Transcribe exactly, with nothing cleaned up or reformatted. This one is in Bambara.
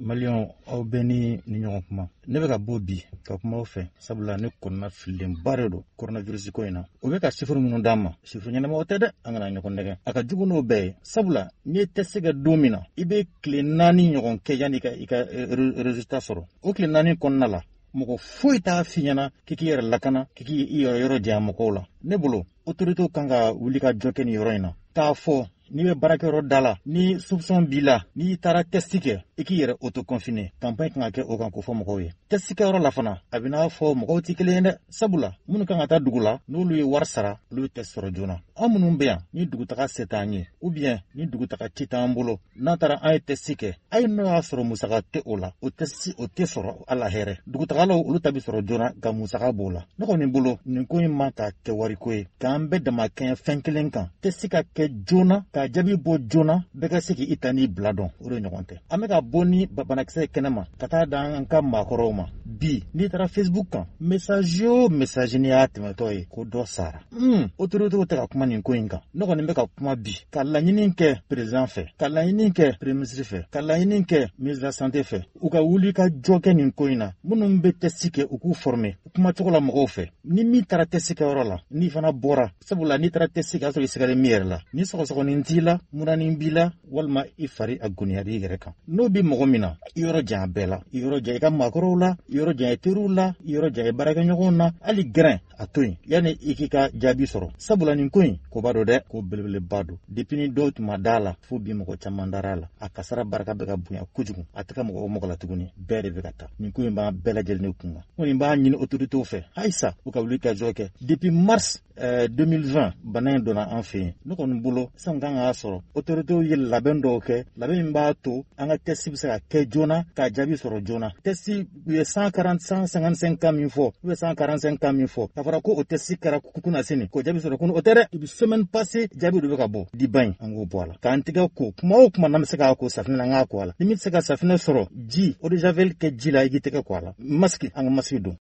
Malion aw bɛɛ ni ni ɲɔgɔn kuma ne bɛ ka bɔ bi ka kuma aw fɛ sabula ne kɔnɔna fililen ba de don coronavirus ko in na o bɛ ka chiffre minnu d'an ma chiffre ɲɛnamaw tɛ dɛ an kana ɲɔgɔn nɛgɛ a ka jugu n'o bɛɛ ye sabula n'i tɛ se ka don min na i bɛ tile naani ɲɔgɔn kɛ yanni ka i ka résultat sɔrɔ o tile naani kɔnɔna la mɔgɔ foyi t'a f'i ɲɛna k'i k'i yɛrɛ lakana k'i k'i yɛrɛ yɔrɔ janya mɔgɔw la ne bolo autorité kan ka wuli ka jɔ kɛ nin yɔrɔ in na k'a fɔ n'i bɛ baarakɛyɔrɔ da la ni soupçon b'i la n'i taara test kɛ i k'i yɛrɛ autoconfiner campagne kan ka kɛ o kan ko fɔ mɔgɔw ye test kɛyɔrɔ la fana a bɛ n'a fɔ mɔgɔw tɛ kelen ye dɛ sabula minnu kan ka taa dugu la n'olu ye wari sara olu bɛ test sɔrɔ joona an minnu bɛ yan ni dugutaga se t'an ye ou bien ni dugutaga ci t'an bolo n'an taara an ye test kɛ ayi n'o y'a sɔrɔ musaka tɛ o la o test o tɛ sɔrɔ ala hɛrɛ dugutagalaw olu ta bɛ sɔrɔ joona nka musaka b'o la ne kɔni bolo nin ko in man ka kɛ wariko ye k'an bɛɛ dama kɛɲɛ fɛn kelen kan test ka kɛ joona ka jaabi bɔ joona bɛɛ ka se k'i ta n'i bila dɔn o de ɲɔgɔn tɛ an bɛ ka bɔ ni banakisɛ kɛnɛ ma ka taa da an ka maakɔrɔw ma bi n'i taara Facebook kan message o message n'i y'a tɛmɛtɔ ye ko dɔ sara hmm autorité tɛ ka kuma nin ko in kan ne kɔni bɛ ka kuma bi ka laɲini kɛ président fɛ ka laɲini kɛ premier ministre fɛ ka laɲini kɛ ministre de la santé fɛ u ka wuli ka jɔ kɛ nin ko in na minnu bɛ test kɛ u k'u former kuma cogo la mɔgɔw fɛ ni min taara test kɛyɔrɔ la n'i fana bɔra sabula n'i taara test kɛ a sɔrɔ i sigalen min yɛrɛ la ni sɔgɔsɔgɔnin t'i la muranin b'i la walima i fari a goniyar'i yɛrɛ kan n'o bi mɔgɔ min na i yɔrɔ jan bɛɛ la i yɔrɔ jan i ka maakɔrɔw la i yɔrɔ jan i teriw la i yɔrɔ jan i baarakɛɲɔgɔnw na hali gɛrɛn a to yen yanni i k'i ka jaabi sɔrɔ sabula nin ko in ko b'a dɔn dɛ ko belebeleba don depuis ni dɔw tun ma d'a la fo bi mɔgɔ caman dar'a la a kasara barika bɛ ka bonya kojugu a tɛ ka mɔgɔ mɔgɔ la tuguni bɛɛ de bɛ ka taa nin ko in b'an bɛɛ lajɛlen de kun kan ko nin b'a ɲini autoritéw fɛ halisa u ka wuli ka jɔ kɛ depuis mars euh, deux mille vingt bana in donna an fɛ yen ne kɔni bolo sisan kan k'a sɔrɔ autoritéw ye labɛn dɔw kɛ labɛn min b'a to an ka test bɛ se ka kɛ joona k'a jaabi sɔrɔ joona test u ye cent quarante cent cinquante cinq cas min fɔ u ye cent quarante cinq cas min fɔ k'a fɔra ko o test kɛra kunna sini ko jaabi sɔrɔ kunun o tɛ dɛ depuis semaine passée jaabi de bɛ ka bɔ di ba in an k'o bɔ a la k'an tɛgɛ ko kuma o kuma n'an bɛ se k'a ko safinɛ la an k'a ko a la ni min tɛ se ka safinɛ sɔrɔ ji eau de javel kɛ ji la i k'i tɛgɛ ko a la masque an ka masque don